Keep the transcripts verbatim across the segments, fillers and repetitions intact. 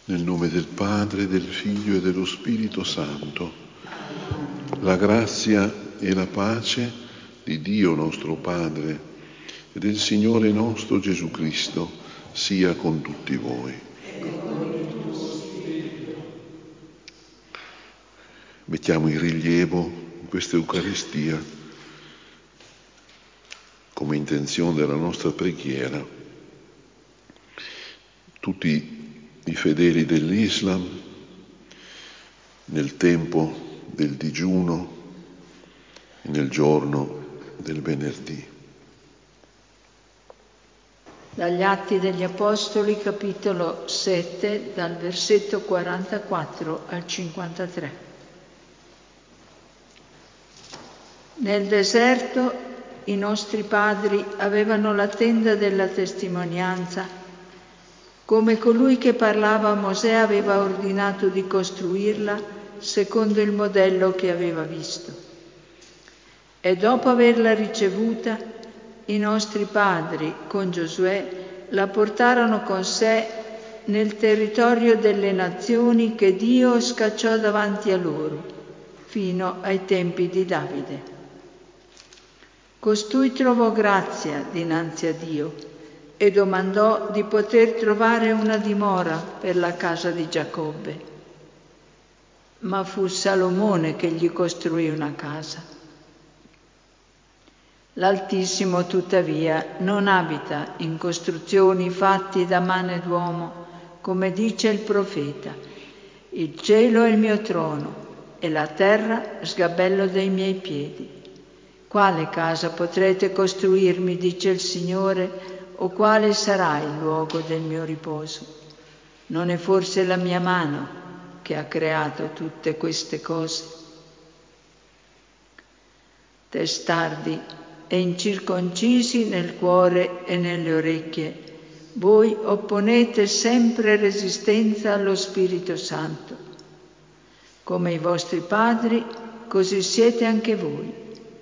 Nel nome del Padre, del Figlio e dello Spirito Santo. La grazia e la pace di Dio nostro Padre e del Signore nostro Gesù Cristo sia con tutti voi. Mettiamo in rilievo in questa Eucaristia, come intenzione della nostra preghiera, tutti i fedeli dell'Islam nel tempo del digiuno e nel giorno del venerdì. Dagli Atti degli Apostoli, capitolo sette, dal versetto quarantaquattro al cinquantatré. Nel deserto i nostri padri avevano la tenda della testimonianza, come colui che parlava a Mosè aveva ordinato di costruirla secondo il modello che aveva visto. E dopo averla ricevuta, i nostri padri con Giosuè la portarono con sé nel territorio delle nazioni che Dio scacciò davanti a loro, fino ai tempi di Davide. Costui trovò grazia dinanzi a Dio e domandò di poter trovare una dimora per la casa di Giacobbe. Ma fu Salomone che gli costruì una casa. L'Altissimo, tuttavia, non abita in costruzioni fatti da mano d'uomo, come dice il profeta: il cielo è il mio trono e la terra sgabello dei miei piedi. Quale casa potrete costruirmi, dice il Signore, o quale sarà il luogo del mio riposo? Non è forse la mia mano che ha creato tutte queste cose? Testardi e incirconcisi nel cuore e nelle orecchie, voi opponete sempre resistenza allo Spirito Santo. Come i vostri padri, così siete anche voi.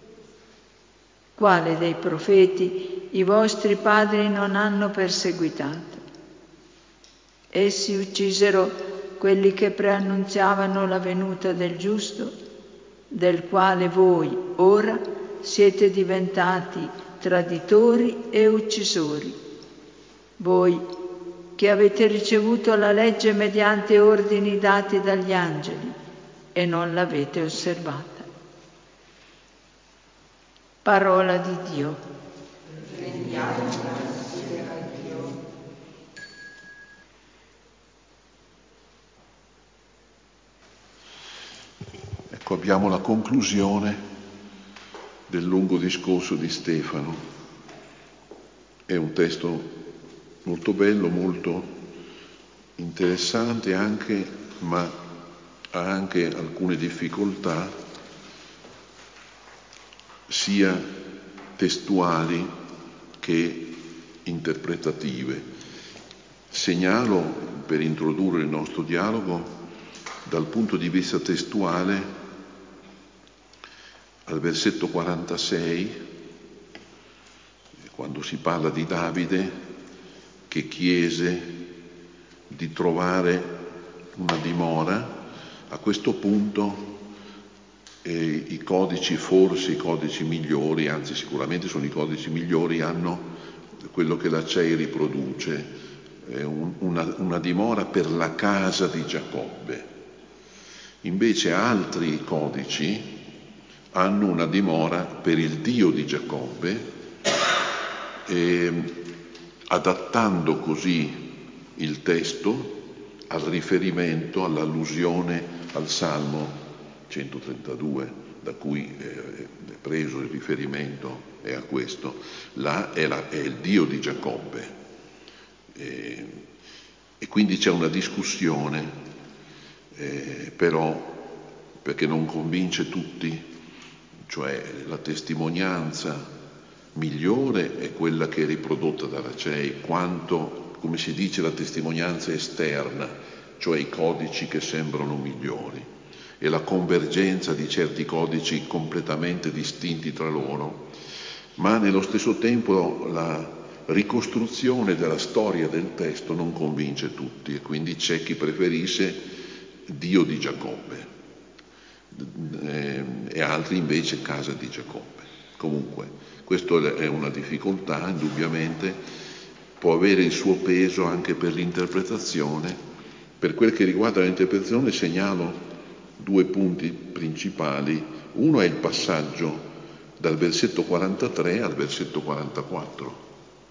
Quale dei profeti i vostri padri non hanno perseguitato? Essi uccisero quelli che preannunziavano la venuta del giusto, del quale voi ora siete diventati traditori e uccisori. Voi che avete ricevuto la legge mediante ordini dati dagli angeli e non l'avete osservata. Parola di Dio. Rendiamo grazie a Dio. Ecco, abbiamo la conclusione del lungo discorso di Stefano. È un testo molto bello, molto interessante anche, ma ha anche alcune difficoltà, sia testuali che interpretative. Segnalo, per introdurre il nostro dialogo, dal punto di vista testuale, al versetto quarantasei, quando si parla di Davide che chiese di trovare una dimora. A questo punto eh, i codici, forse i codici migliori, anzi sicuramente sono i codici migliori, hanno quello che la C E I riproduce, eh, un, una, una dimora per la casa di Giacobbe. Invece altri codici hanno una dimora per il Dio di Giacobbe, eh, adattando così il testo al riferimento, all'allusione al Salmo centotrentadue, da cui è preso il riferimento, è a questo. Là è, la, è il Dio di Giacobbe. E, e quindi c'è una discussione, eh, però, perché non convince tutti, cioè la testimonianza migliore è quella che è riprodotta dalla C E I, quanto, come si dice, la testimonianza esterna, cioè i codici che sembrano migliori, e la convergenza di certi codici completamente distinti tra loro, ma nello stesso tempo la, ricostruzione della storia del testo non convince tutti, e quindi c'è chi preferisce Dio di Giacobbe eh, e altri invece casa di Giacobbe. Comunque, questa è una difficoltà, indubbiamente, può avere il suo peso anche per l'interpretazione. Per quel che riguarda l'interpretazione segnalo due punti principali. Uno è il passaggio dal versetto quarantatré al versetto quarantaquattro.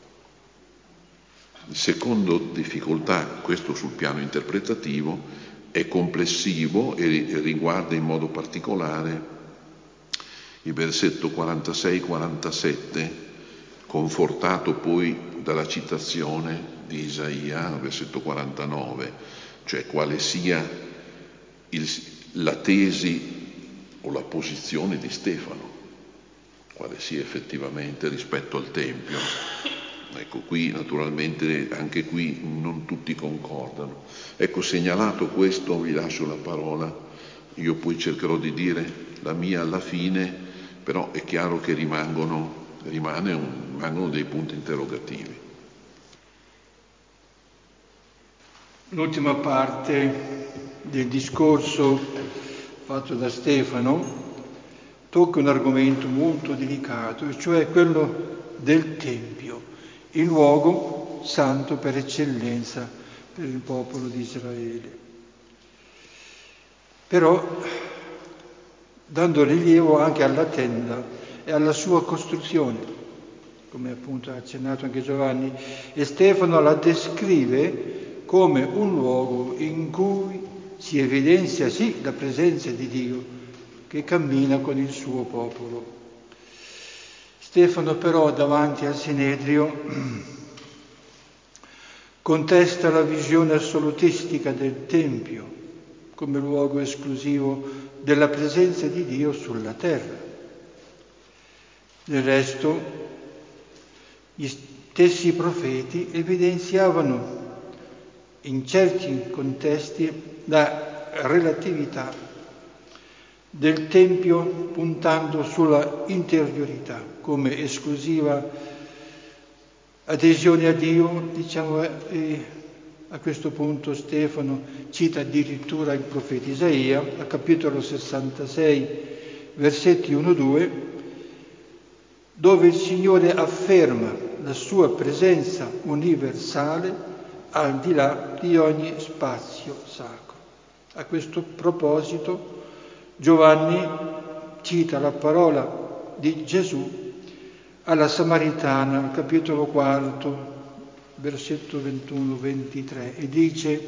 Il secondo difficoltà, questo sul piano interpretativo, è complessivo e riguarda in modo particolare il versetto quarantasei quarantasette, confortato poi dalla citazione di Isaia al versetto quarantanove, cioè quale sia il, la tesi o la posizione di Stefano, quale sia effettivamente rispetto al Tempio. Ecco, qui naturalmente anche qui non tutti concordano. Ecco, segnalato questo, vi lascio la parola, io poi cercherò di dire la mia alla fine, però è chiaro che rimangono, rimane un, rimangono dei punti interrogativi. L'ultima parte del discorso fatto da Stefano tocca un argomento molto delicato, cioè quello del Tempio, il luogo santo per eccellenza per il popolo di Israele. Però dando rilievo anche alla tenda e alla sua costruzione, come appunto ha accennato anche Giovanni, e Stefano la descrive come un luogo in cui si evidenzia sì la presenza di Dio che cammina con il suo popolo. Stefano però davanti al Sinedrio contesta la visione assolutistica del Tempio come luogo esclusivo della presenza di Dio sulla terra. Del resto, gli stessi profeti evidenziavano in certi contesti la relatività del Tempio puntando sulla interiorità come esclusiva adesione a Dio, diciamo, e a questo punto Stefano cita addirittura il profeta Isaia, al capitolo sessantasei, versetti uno due, dove il Signore afferma la sua presenza universale al di là di ogni spazio sacro. A questo proposito Giovanni cita la parola di Gesù alla Samaritana, al capitolo quarto, versetto ventuno ventitré, e dice: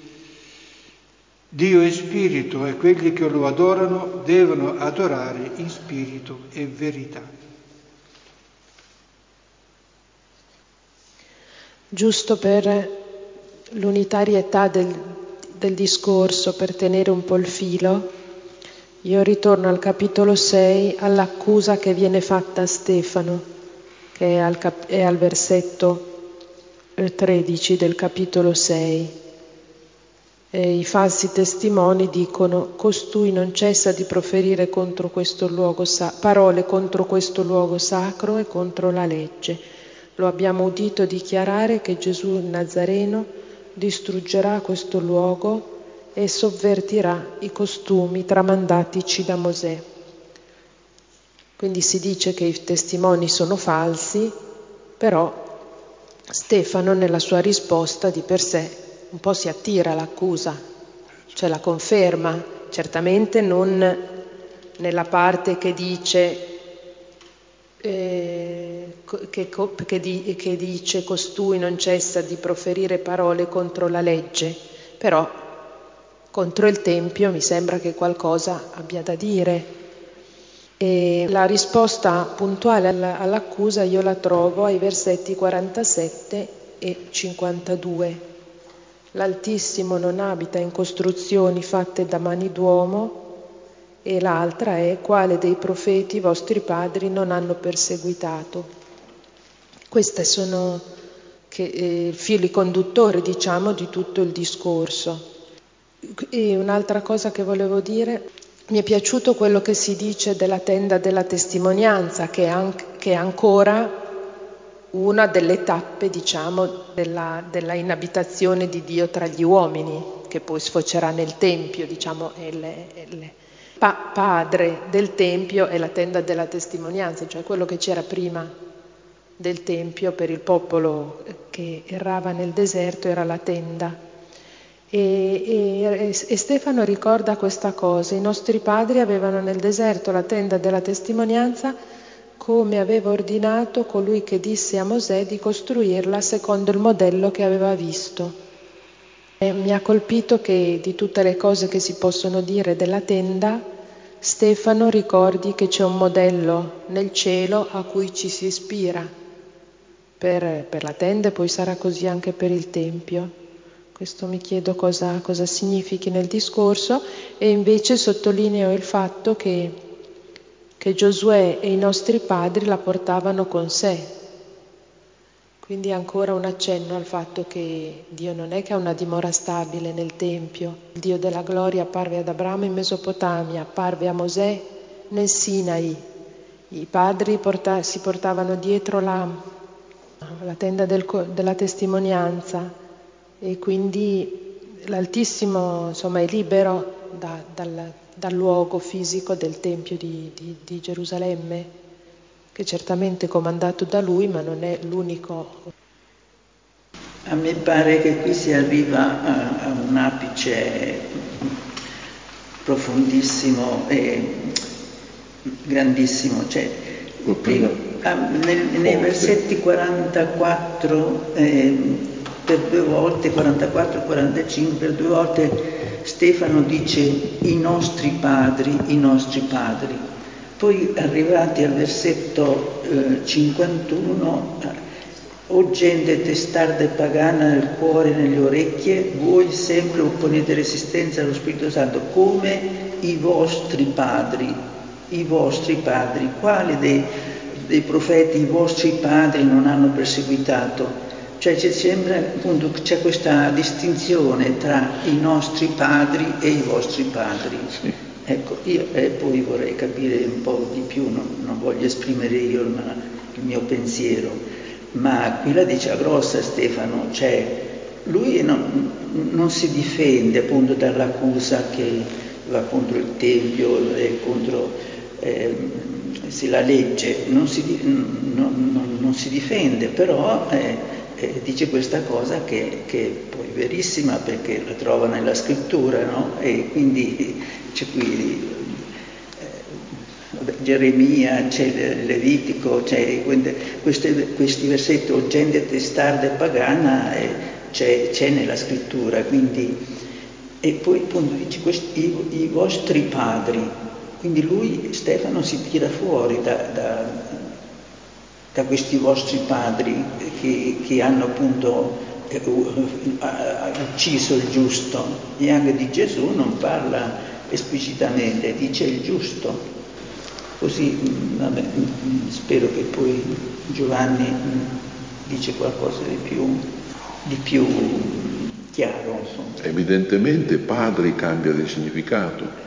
Dio è spirito e quelli che lo adorano devono adorare in spirito e verità. Giusto per l'unitarietà del, del discorso, per tenere un po' il filo, io ritorno al capitolo sei, all'accusa che viene fatta a Stefano, che è al, cap- è al versetto tredici del capitolo sei. E i falsi testimoni dicono: costui non cessa di proferire contro questo luogo sa- parole contro questo luogo sacro e contro la legge. Lo abbiamo udito dichiarare che Gesù il Nazareno distruggerà questo luogo e sovvertirà i costumi tramandatici da Mosè. Quindi si dice che i testimoni sono falsi, però Stefano nella sua risposta di per sé un po' si attira l'accusa, cioè la conferma, certamente non nella parte che dice eh, che, che, di, che dice costui non cessa di proferire parole contro la legge, però contro il Tempio mi sembra che qualcosa abbia da dire. E la risposta puntuale all'accusa io la trovo ai versetti quarantasette e cinquantadue. L'Altissimo non abita in costruzioni fatte da mani d'uomo, e l'altra è: quale dei profeti i vostri padri non hanno perseguitato. Questi sono che, eh, fili conduttori, diciamo, di tutto il discorso. E un'altra cosa che volevo dire: mi è piaciuto quello che si dice della tenda della testimonianza, che, an- che ancora una delle tappe, diciamo, della, della inabitazione di Dio tra gli uomini, che poi sfocerà nel Tempio, diciamo, è il, è il pa- padre del Tempio è la tenda della testimonianza, cioè quello che c'era prima del Tempio per il popolo che errava nel deserto era la tenda. E, e, e Stefano ricorda questa cosa: i nostri padri avevano nel deserto la tenda della testimonianza, come aveva ordinato colui che disse a Mosè di costruirla secondo il modello che aveva visto. E mi ha colpito che di tutte le cose che si possono dire della tenda, Stefano ricordi che c'è un modello nel cielo a cui ci si ispira per, per la tenda, e poi sarà così anche per il Tempio. Questo mi chiedo cosa, cosa significhi nel discorso, e invece sottolineo il fatto che, che Giosuè e i nostri padri la portavano con sé. Quindi ancora un accenno al fatto che Dio non è che ha una dimora stabile nel Tempio. Il Dio della gloria apparve ad Abramo in Mesopotamia, apparve a Mosè nel Sinai. I padri porta, si portavano dietro la, la tenda del, della testimonianza, e quindi l'Altissimo, insomma, è libero da, dal, dal luogo fisico del Tempio di, di, di Gerusalemme, che certamente è comandato da lui, ma non è l'unico. A me pare che qui si arriva a, a un apice profondissimo e grandissimo. Cioè, prima, nel, nei versetti quarantaquattro, eh, per due volte, quarantaquattro e quarantacinque, per due volte Stefano dice i nostri padri, i nostri padri. Poi arrivati al versetto eh, cinquantuno, o gente testarda e pagana nel cuore e nelle orecchie, voi sempre opponete resistenza allo Spirito Santo, come i vostri padri, i vostri padri. Quali dei, dei profeti i vostri padri non hanno perseguitato? Cioè c'è, sembra, appunto, c'è questa distinzione tra i nostri padri e i vostri padri. Sì. Ecco, io eh, poi vorrei capire un po' di più, non, non voglio esprimere io il, il mio pensiero, ma qui la dice a grossa Stefano, cioè lui non, non si difende appunto dall'accusa che va contro il Tempio e contro eh, sì, la legge, non si, non, non, non si difende, però eh, eh, dice questa cosa che, che è poi verissima, perché la trova nella scrittura, no? E quindi c'è qui eh, Geremia, c'è Levitico, c'è questi, questi versetti, o gente testarda e pagana, eh, c'è, c'è nella scrittura, quindi, e poi appunto dice questi, i, i vostri padri, quindi lui, Stefano, si tira fuori da, da, da questi vostri padri che, che hanno appunto eh, ucciso il giusto, e anche di Gesù non parla esplicitamente, dice il giusto. Così, vabbè, spero che poi Giovanni dice qualcosa di più, di più chiaro. Insomma. Evidentemente padri cambia di significato.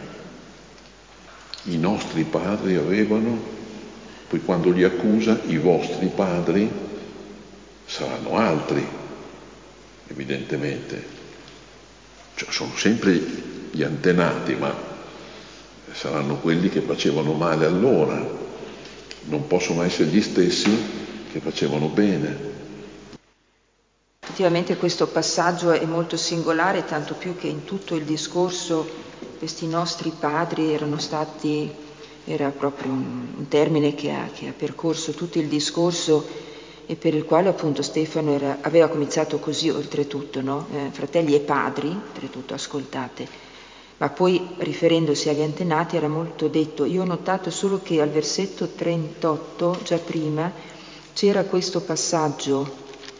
I nostri padri avevano, poi quando li accusa, i vostri padri saranno altri, evidentemente. Cioè, sono sempre gli antenati, ma saranno quelli che facevano male allora, non possono essere gli stessi che facevano bene. Effettivamente questo passaggio è molto singolare, tanto più che in tutto il discorso questi nostri padri erano stati, era proprio un, un termine che ha, che ha percorso tutto il discorso e per il quale appunto Stefano era, aveva cominciato così oltretutto, no? Eh, fratelli e padri, oltretutto ascoltate, ma poi riferendosi agli antenati era molto detto. Io ho notato solo che al versetto trentotto, già prima, c'era questo passaggio,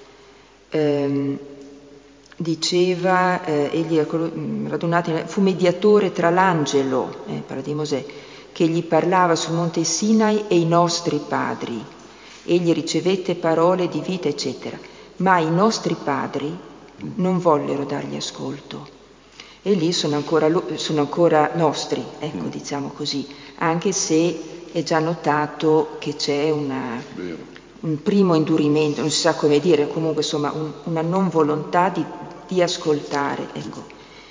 ehm, diceva, eh, egli radunati, fu mediatore tra l'angelo, eh, parla di Mosè, che gli parlava sul monte Sinai e i nostri padri. Egli ricevette parole di vita, eccetera. Ma i nostri padri non vollero dargli ascolto. E lì sono ancora, sono ancora nostri, ecco, diciamo così, anche se è già notato che c'è una, un primo indurimento, non si sa come dire, comunque insomma un, una non volontà di, di ascoltare. Ecco.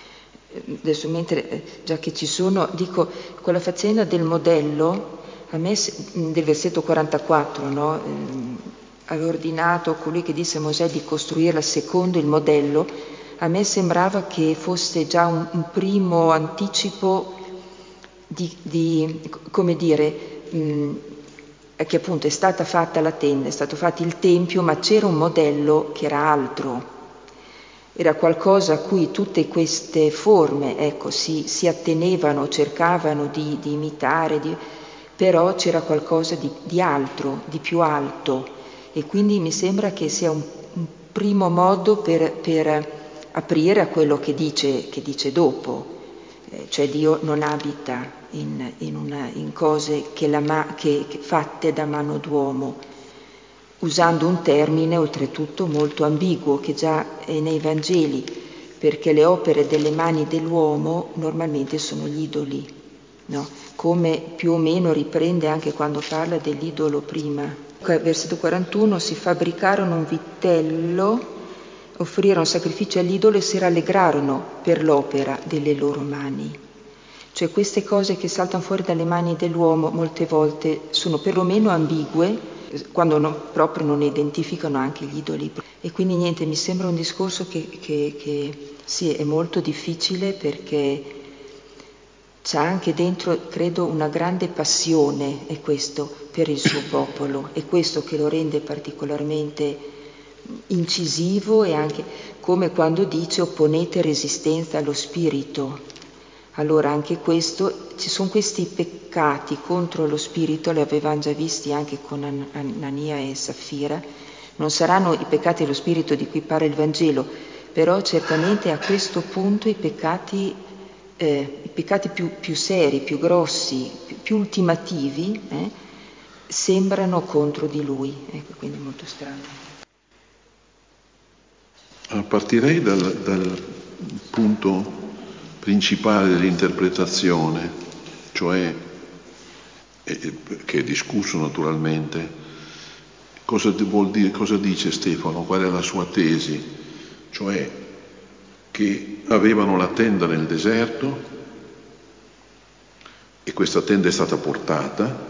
Adesso mentre, già che ci sono, dico, quella faccenda del modello, a me, del versetto quarantaquattro, no? Eh, aveva ordinato colui che disse a Mosè di costruirla secondo il modello, a me sembrava che fosse già un, un primo anticipo di, di come dire, mh, che appunto è stata fatta la tenda, è stato fatto il tempio, ma c'era un modello che era altro, era qualcosa a cui tutte queste forme, ecco, si, si attenevano, cercavano di, di imitare, di, però c'era qualcosa di, di altro, di più alto, e quindi mi sembra che sia un, un primo modo per, per aprire a quello che dice, che dice dopo, eh, cioè Dio non abita in, in, una, in cose che la ma, che, che fatte da mano d'uomo, usando un termine oltretutto molto ambiguo che già è nei Vangeli, perché le opere delle mani dell'uomo normalmente sono gli idoli, no? Come più o meno riprende anche quando parla dell'idolo prima. Versetto quarantuno, si fabbricarono un vitello, offrirono sacrifici all'idolo e si rallegrarono per l'opera delle loro mani. Cioè queste cose che saltano fuori dalle mani dell'uomo molte volte sono perlomeno ambigue, quando non, proprio non identificano anche gli idoli. E quindi niente, mi sembra un discorso che, che, che sì, è molto difficile, perché c'è anche dentro, credo, una grande passione, è questo, per il suo popolo, è questo che lo rende particolarmente incisivo, e anche come quando dice opponete resistenza allo spirito. Allora anche questo, ci sono questi peccati contro lo spirito, li avevamo già visti anche con Anania e Saffira, non saranno i peccati dello spirito di cui parla il Vangelo, però certamente a questo punto i peccati, eh, i peccati più, più seri, più grossi, più, più ultimativi, eh, sembrano contro di lui, ecco, quindi è molto strano. Partirei dal, dal punto principale dell'interpretazione, cioè, eh, che è discusso naturalmente, cosa vuol dire, cosa dice Stefano, qual è la sua tesi, cioè che avevano la tenda nel deserto e questa tenda è stata portata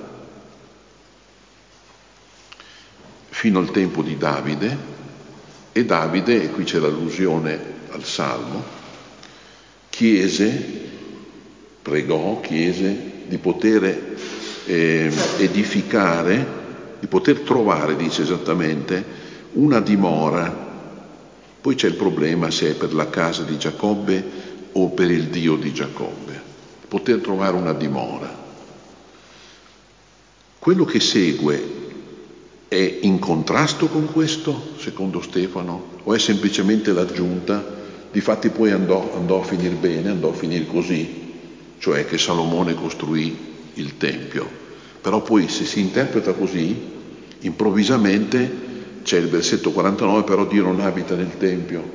fino al tempo di Davide, e Davide, e qui c'è l'allusione al Salmo, chiese, pregò, chiese di poter eh, edificare, di poter trovare, dice esattamente, una dimora. Poi c'è il problema se è per la casa di Giacobbe o per il Dio di Giacobbe, poter trovare una dimora. Quello che segue è in contrasto con questo, secondo Stefano, o è semplicemente l'aggiunta? Difatti poi andò, andò a finire bene, andò a finire così, cioè che Salomone costruì il Tempio. Però poi se si interpreta così, improvvisamente c'è il versetto quarantanove, però Dio non abita nel Tempio.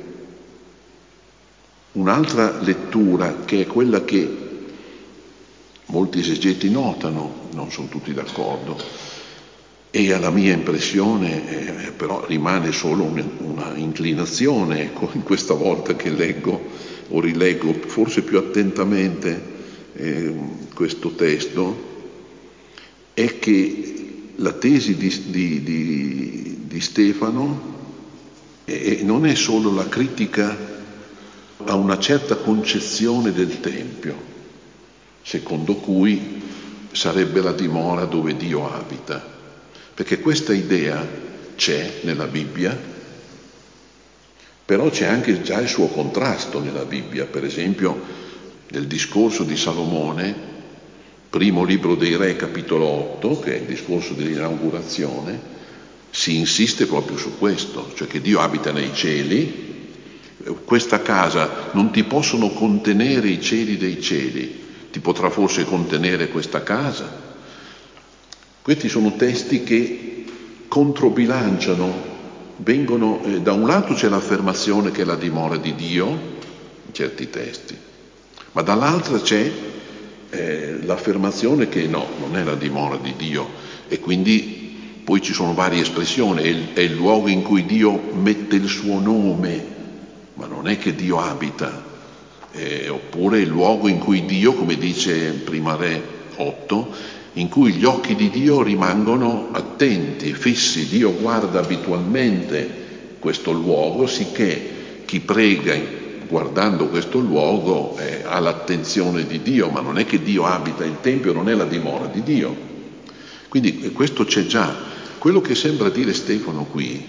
Un'altra lettura, che è quella che molti esegeti notano, non sono tutti d'accordo, e alla mia impressione eh, però rimane solo un, una inclinazione, ecco, in questa volta che leggo o rileggo forse più attentamente eh, questo testo, è che la tesi di, di, di, di Stefano eh, non è solo la critica a una certa concezione del Tempio, secondo cui sarebbe la dimora dove Dio abita. Perché questa idea c'è nella Bibbia, però c'è anche già il suo contrasto nella Bibbia. Per esempio, nel discorso di Salomone, primo libro dei Re, capitolo otto, che è il discorso dell'inaugurazione, si insiste proprio su questo, cioè che Dio abita nei cieli. Questa casa non ti possono contenere i cieli dei cieli, ti potrà forse contenere questa casa? Questi sono testi che controbilanciano, vengono, eh, da un lato c'è l'affermazione che è la dimora di Dio, in certi testi, ma dall'altra c'è eh, l'affermazione che no, non è la dimora di Dio, e quindi poi ci sono varie espressioni, è il, è il luogo in cui Dio mette il suo nome, ma non è che Dio abita, eh, oppure il luogo in cui Dio, come dice Prima Re otto, in cui gli occhi di Dio rimangono attenti, fissi. Dio guarda abitualmente questo luogo, sicché chi prega guardando questo luogo eh, ha l'attenzione di Dio, ma non è che Dio abita, il Tempio non è la dimora di Dio. Quindi questo c'è già. Quello che sembra dire Stefano qui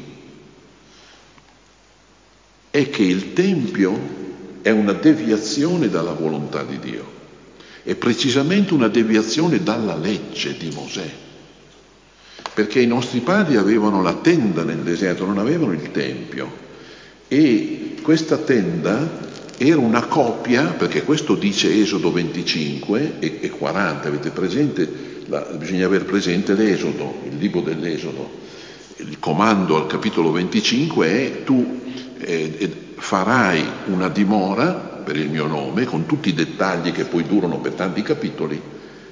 è che il Tempio è una deviazione dalla volontà di Dio, è precisamente una deviazione dalla legge di Mosè, perché i nostri padri avevano la tenda nel deserto, non avevano il Tempio, e questa tenda era una copia, perché questo dice Esodo venticinque e, e quaranta, avete presente? La, bisogna aver presente l'Esodo, il libro dell'Esodo. Il comando al capitolo venticinque è: tu eh, farai una dimora per il mio nome, con tutti i dettagli che poi durano per tanti capitoli,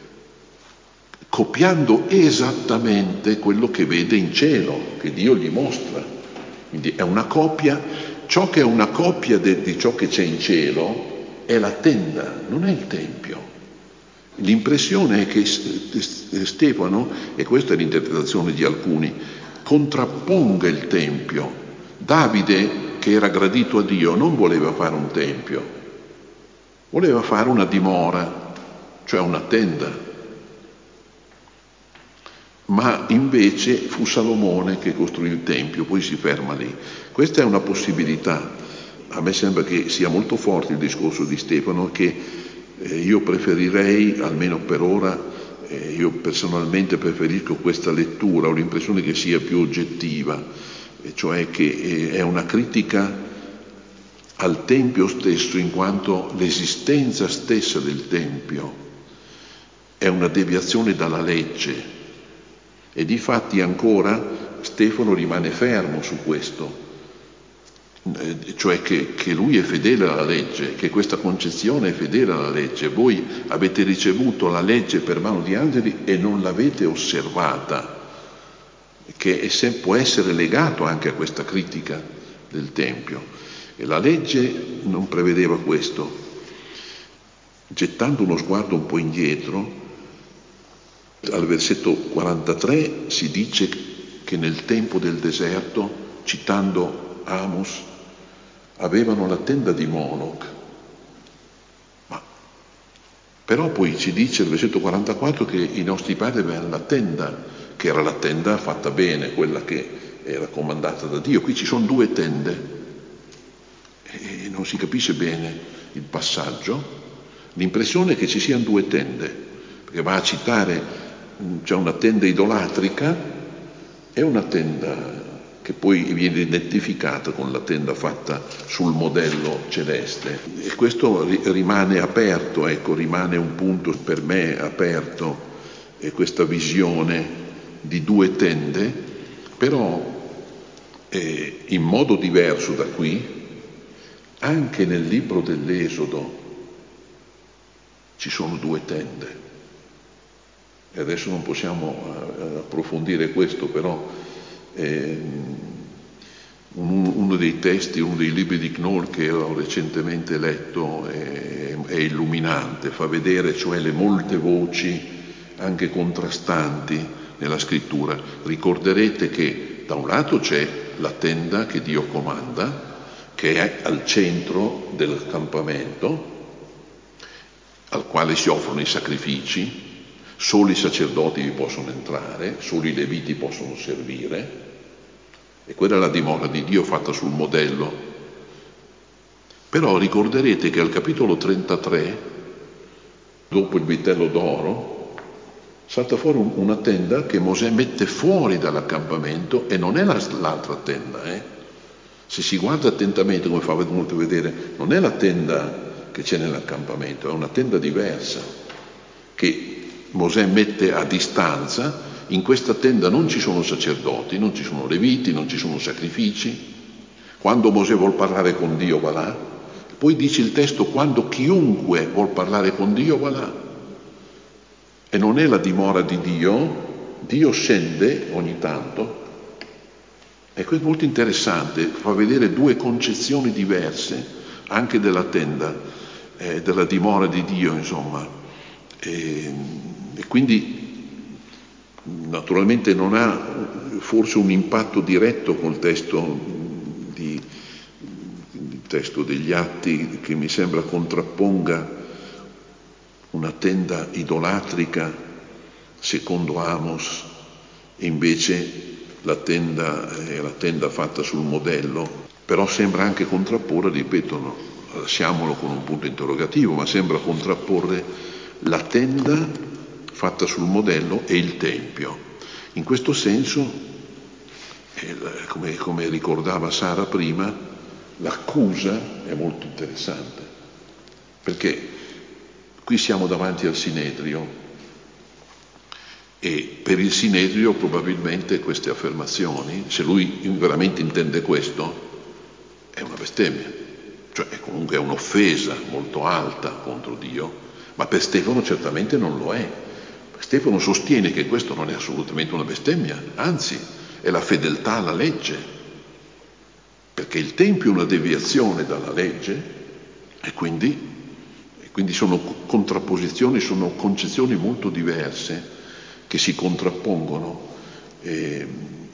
copiando esattamente quello che vede in cielo, che Dio gli mostra. Quindi è una copia, ciò che è una copia de, di ciò che c'è in cielo è la tenda, non è il Tempio. L'impressione è che Stefano, e questa è l'interpretazione di alcuni, contrapponga il Tempio. Davide, che era gradito a Dio, non voleva fare un Tempio, voleva fare una dimora, cioè una tenda. Ma invece fu Salomone che costruì il Tempio, poi si ferma lì. Questa è una possibilità. A me sembra che sia molto forte il discorso di Stefano, che Eh, io preferirei, almeno per ora, eh, io personalmente preferisco questa lettura, ho l'impressione che sia più oggettiva, e cioè che eh, è una critica al Tempio stesso, in quanto l'esistenza stessa del Tempio è una deviazione dalla legge, e difatti ancora Stefano rimane fermo su questo, cioè che, che lui è fedele alla legge, che questa concezione è fedele alla legge. Voi avete ricevuto la legge per mano di angeli e non l'avete osservata, che è se, può essere legato anche a questa critica del Tempio. E la legge non prevedeva questo. Gettando uno sguardo un po' indietro, al versetto quarantatré si dice che nel tempo del deserto, citando Amos, avevano la tenda di Moloch. Ma però poi ci dice il versetto quarantaquattro che i nostri padri avevano la tenda, che era la tenda fatta bene, quella che era comandata da Dio. Qui ci sono due tende e non si capisce bene il passaggio. L'impressione è che ci siano due tende, perché va a citare, c'è una tenda idolatrica e una tenda che poi viene identificata con la tenda fatta sul modello celeste. E questo rimane aperto, ecco, rimane un punto per me aperto, e questa visione di due tende, però eh, in modo diverso da qui, anche nel libro dell'Esodo ci sono due tende. E adesso non possiamo uh, approfondire questo, però Eh, uno dei testi, uno dei libri di Knoll che ho recentemente letto è, è illuminante, fa vedere cioè le molte voci anche contrastanti nella scrittura. Ricorderete che da un lato c'è la tenda che Dio comanda, che è al centro del campamento, al quale si offrono i sacrifici. Solo i sacerdoti vi possono entrare, solo i leviti possono servire, e quella è la dimora di Dio fatta sul modello. Però ricorderete che al capitolo trentatré, dopo il vitello d'oro, salta fuori un, una tenda che Mosè mette fuori dall'accampamento, e non è la, l'altra tenda. Eh? Se si guarda attentamente, come fa molto vedere, non è la tenda che c'è nell'accampamento, è una tenda diversa, che Mosè mette a distanza. In questa tenda non ci sono sacerdoti, non ci sono leviti, non ci sono sacrifici. Quando Mosè vuol parlare con Dio va là. Poi dice il testo: quando chiunque vuol parlare con Dio va là. E non è la dimora di Dio, Dio scende ogni tanto, e questo è molto interessante, fa vedere due concezioni diverse anche della tenda, eh, della dimora di Dio, insomma. E, e quindi naturalmente non ha forse un impatto diretto col testo, di, il testo degli Atti, che mi sembra contrapponga una tenda idolatrica secondo Amos e invece la tenda è la tenda fatta sul modello, però sembra anche contrapporre, ripeto, no, lasciamolo con un punto interrogativo, ma sembra contrapporre la tenda fatta sul modello e il Tempio. In questo senso, eh, come, come ricordava Sara prima, l'accusa è molto interessante, perché qui siamo davanti al Sinedrio e per il Sinedrio probabilmente queste affermazioni, se lui veramente intende questo, è una bestemmia, cioè è comunque un'offesa molto alta contro Dio, ma per Stefano certamente non lo è. Stefano sostiene che questo non è assolutamente una bestemmia, anzi è la fedeltà alla legge, perché il Tempio è una deviazione dalla legge e quindi, e quindi sono contrapposizioni, sono concezioni molto diverse che si contrappongono. E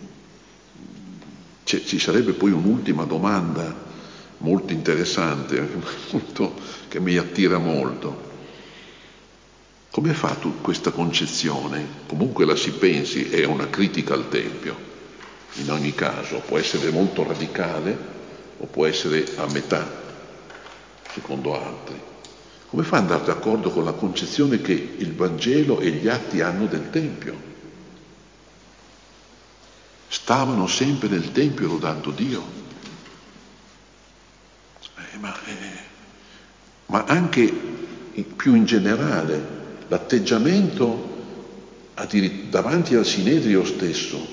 ci sarebbe poi un'ultima domanda molto interessante, molto, che mi attira molto. Come fa tu questa concezione? Comunque la si pensi, è una critica al Tempio, in ogni caso, può essere molto radicale o può essere a metà, secondo altri. Come fa ad andare d'accordo con la concezione che il Vangelo e gli atti hanno del Tempio? Stavano sempre nel Tempio lodando Dio. Eh, ma, eh, ma anche più in generale, l'atteggiamento davanti al Sinedrio stesso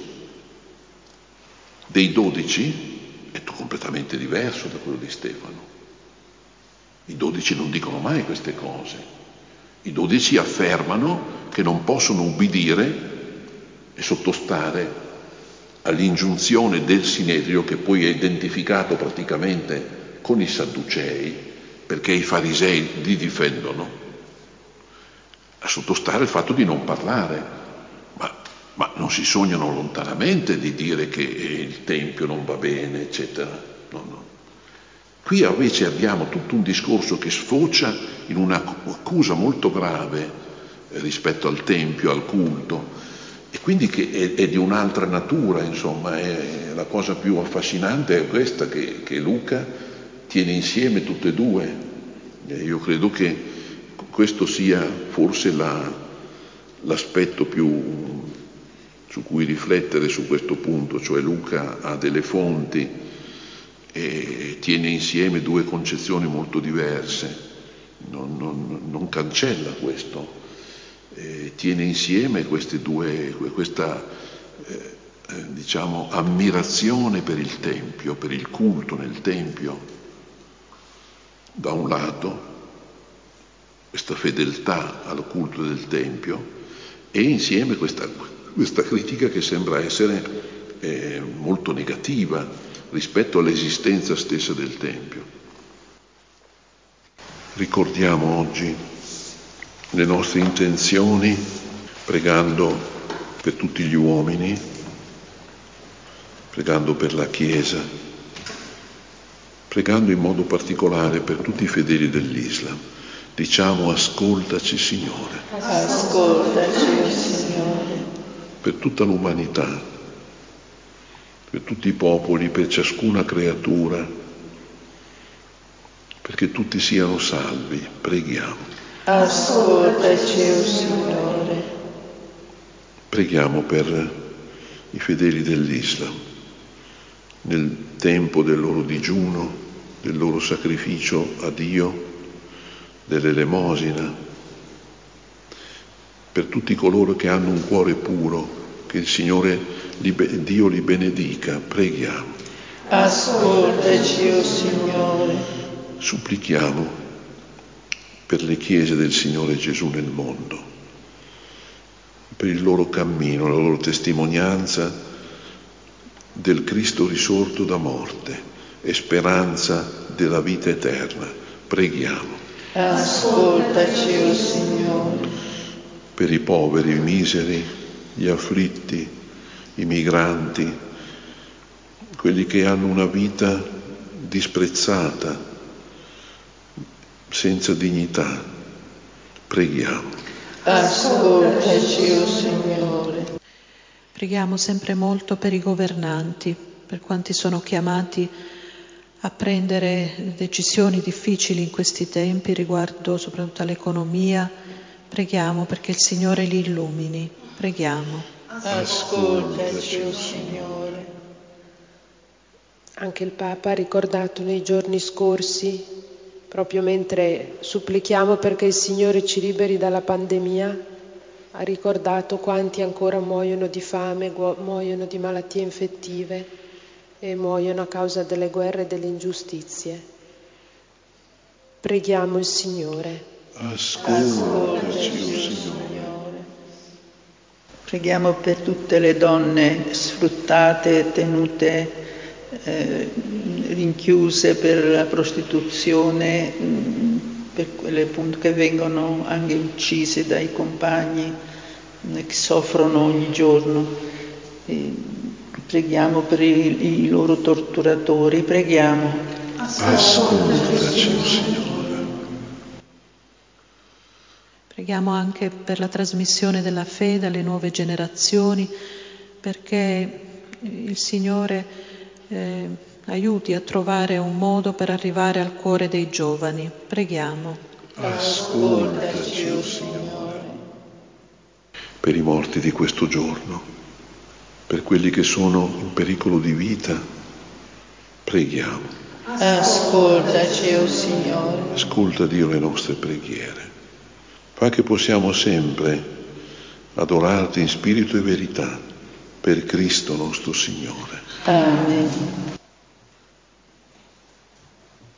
dei dodici è completamente diverso da quello di Stefano. I dodici non dicono mai queste cose. I dodici affermano che non possono ubbidire e sottostare all'ingiunzione del Sinedrio, che poi è identificato praticamente con i Sadducei, perché i farisei li difendono, a sottostare il fatto di non parlare, ma, ma non si sognano lontanamente di dire che il Tempio non va bene, eccetera. No, no. Qui invece abbiamo tutto un discorso che sfocia in un'accusa molto grave rispetto al Tempio, al culto, e quindi che è, è di un'altra natura, insomma. È, la cosa più affascinante è questa, che, che Luca tiene insieme tutte e due. E io credo che questo sia forse la, l'aspetto più su cui riflettere su questo punto, cioè Luca ha delle fonti e tiene insieme due concezioni molto diverse, non, non, non cancella questo, eh, tiene insieme queste due, questa eh, diciamo ammirazione per il Tempio, per il culto nel Tempio, da un lato, questa fedeltà al culto del Tempio, e insieme questa, questa critica che sembra essere eh, molto negativa rispetto all'esistenza stessa del Tempio. Ricordiamo oggi le nostre intenzioni, pregando per tutti gli uomini, pregando per la Chiesa, pregando in modo particolare per tutti i fedeli dell'Islam. Diciamo: ascoltaci, Signore. Ascoltaci, Signore. Per tutta l'umanità, per tutti i popoli, per ciascuna creatura, perché tutti siano salvi, preghiamo. Ascoltaci, o Signore. Preghiamo per i fedeli dell'Islam, nel tempo del loro digiuno, del loro sacrificio a Dio, dell'elemosina, per tutti coloro che hanno un cuore puro, che il Signore, Dio li benedica, preghiamo. Ascoltaci, o Signore. Supplichiamo per le chiese del Signore Gesù nel mondo, per il loro cammino, la loro testimonianza del Cristo risorto da morte e speranza della vita eterna. Preghiamo. Ascoltaci, o Signore. Per i poveri, i miseri, gli afflitti, i migranti, quelli che hanno una vita disprezzata, senza dignità. Preghiamo. Ascoltaci, o Signore. Preghiamo sempre molto per i governanti, per quanti sono chiamati a prendere decisioni difficili in questi tempi riguardo soprattutto all'economia. Preghiamo perché il Signore li illumini. Preghiamo. Ascoltaci, o Signore. Anche il Papa ha ricordato nei giorni scorsi, proprio mentre supplichiamo perché il Signore ci liberi dalla pandemia, ha ricordato quanti ancora muoiono di fame, muoiono di malattie infettive e muoiono a causa delle guerre e delle ingiustizie. Preghiamo il Signore. Ascoltaci, o Signore. Preghiamo per tutte le donne sfruttate, tenute eh, rinchiuse per la prostituzione, per quelle appunto che vengono anche uccise dai compagni, che soffrono ogni giorno. E preghiamo per i, i loro torturatori, preghiamo. Ascoltaci, o Signore. Preghiamo anche per la trasmissione della fede alle nuove generazioni, perché il Signore eh, aiuti a trovare un modo per arrivare al cuore dei giovani. Preghiamo. Ascoltaci, o Signore. Per i morti di questo giorno, per quelli che sono in pericolo di vita, preghiamo. Ascoltaci, o Signore. Ascolta, Dio, le nostre preghiere. Fa che possiamo sempre adorarti in spirito e verità, per Cristo nostro Signore. Amen.